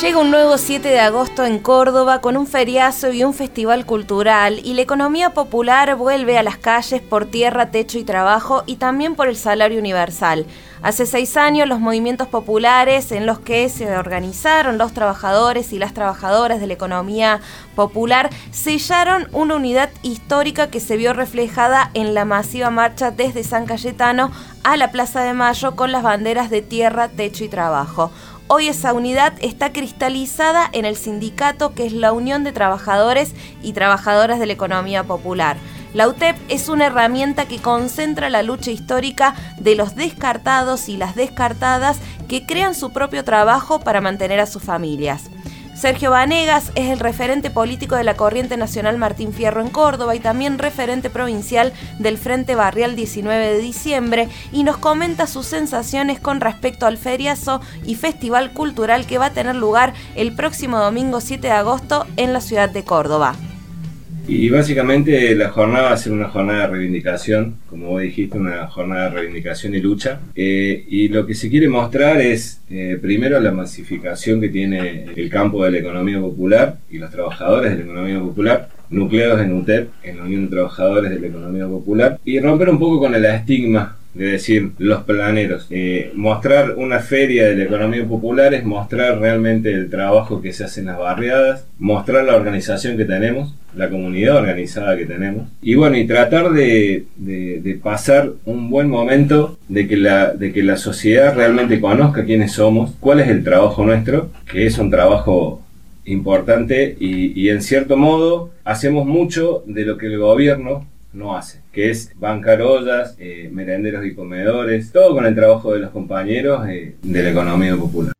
Llega un nuevo 7 de agosto en Córdoba con un feriazo y un festival cultural, y la economía popular vuelve a las calles por tierra, techo y trabajo, y también por el salario universal. Hace 6 años los movimientos populares en los que se organizaron los trabajadores y las trabajadoras de la economía popular sellaron una unidad histórica que se vio reflejada en la masiva marcha desde San Cayetano a la Plaza de Mayo con las banderas de tierra, techo y trabajo. Hoy esa unidad está cristalizada en el sindicato, que es la Unión de Trabajadores y Trabajadoras de la Economía Popular. La UTEP es una herramienta que concentra la lucha histórica de los descartados y las descartadas que crean su propio trabajo para mantener a sus familias. Sergio Vanegas es el referente político de la Corriente Nacional Martín Fierro en Córdoba y también referente provincial del Frente Barrial 19 de diciembre, y nos comenta sus sensaciones con respecto al feriazo y festival cultural que va a tener lugar el próximo domingo 7 de agosto en la ciudad de Córdoba. Y básicamente la jornada va a ser una jornada de reivindicación, como vos dijiste, una jornada de reivindicación y lucha. Y lo que se quiere mostrar es, primero, la masificación que tiene el campo de la economía popular y los trabajadores de la economía popular, nucleados en UTEP, en la Unión de Trabajadores de la Economía Popular, y romper un poco con el estigma de decir los planeros. Mostrar una feria de la economía popular es mostrar realmente el trabajo que se hace en las barriadas, mostrar la organización que tenemos, la comunidad organizada que tenemos, y bueno, y tratar de pasar un buen momento, de que la sociedad realmente conozca quiénes somos, cuál es el trabajo nuestro, que es un trabajo importante, y en cierto modo hacemos mucho de lo que el gobierno no hace, que es bancar ollas, merenderos y comedores, todo con el trabajo de los compañeros de la economía popular.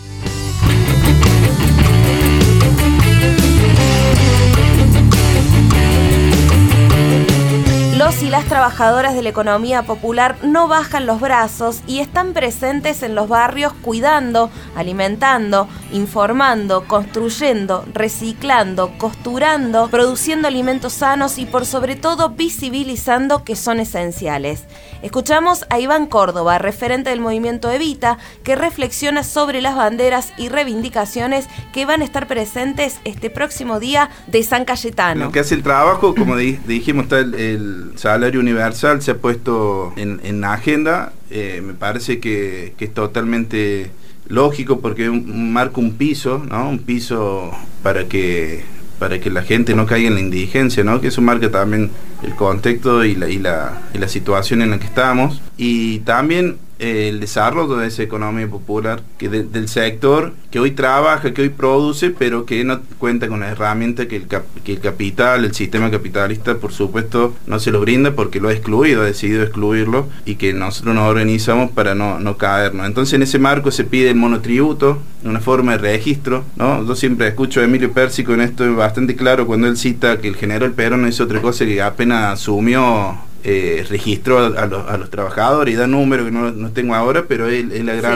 Los y las trabajadoras de la economía popular no bajan los brazos y están presentes en los barrios cuidando, alimentando, informando, construyendo, reciclando, costurando, produciendo alimentos sanos y por sobre todo visibilizando que son esenciales. Escuchamos a Iván Córdoba, referente del movimiento Evita, que reflexiona sobre las banderas y reivindicaciones que van a estar presentes este próximo día de San Cayetano. Lo que hace el trabajo, como dijimos, está el salario universal, se ha puesto en la agenda. Me parece que es totalmente lógico, porque marca un piso, ¿no? Un piso para que la gente no caiga en la indigencia, ¿no? Que eso marca también el contexto y la situación en la que estamos, y también el desarrollo de esa economía popular, que del sector que hoy trabaja, que hoy produce, pero que no cuenta con la herramienta que el capital, el sistema capitalista, por supuesto, no se lo brinda, porque lo ha excluido, ha decidido excluirlo, y que nosotros nos organizamos para no caernos. Entonces, en ese marco se pide el monotributo, una forma de registro, ¿no? Yo siempre escucho a Emilio Pérsico en esto bastante claro, cuando él cita que el general Perón no hizo otra cosa que apenas asumió, registró a los trabajadores y da números que no tengo ahora, pero es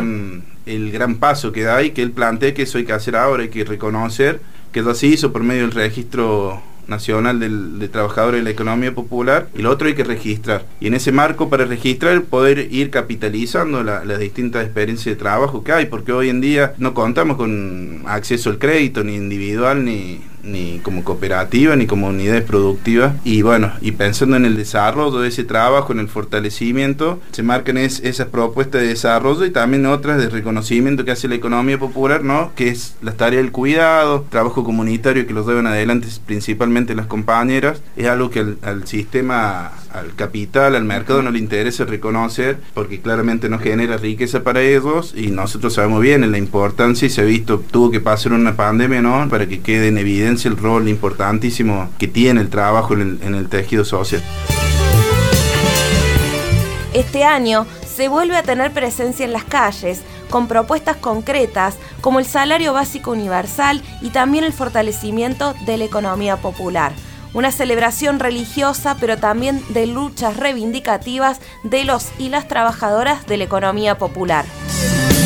el gran paso que da, y que él plantea que eso hay que hacer ahora, hay que reconocer que eso se hizo por medio del registro nacional de trabajadores de la economía popular, y lo otro hay que registrar, y en ese marco, para registrar, poder ir capitalizando las distintas experiencias de trabajo que hay, porque hoy en día no contamos con acceso al crédito, ni individual, ni como cooperativa, ni como unidades productivas, y bueno, y pensando en el desarrollo de ese trabajo, en el fortalecimiento, se marcan esas propuestas de desarrollo, y también otras de reconocimiento que hace la economía popular, ¿no? Que es la tarea del cuidado, trabajo comunitario, que lo llevan adelante principalmente las compañeras. Es algo que al sistema, al capital, al mercado no le interesa reconocer, porque claramente no genera riqueza para ellos, y nosotros sabemos bien en la importancia, y se ha visto, tuvo que pasar una pandemia, ¿no? Para que quede en evidencia el rol importantísimo que tiene el trabajo en el tejido social. Este año se vuelve a tener presencia en las calles, con propuestas concretas como el salario básico universal y también el fortalecimiento de la economía popular. Una celebración religiosa, pero también de luchas reivindicativas de los y las trabajadoras de la economía popular.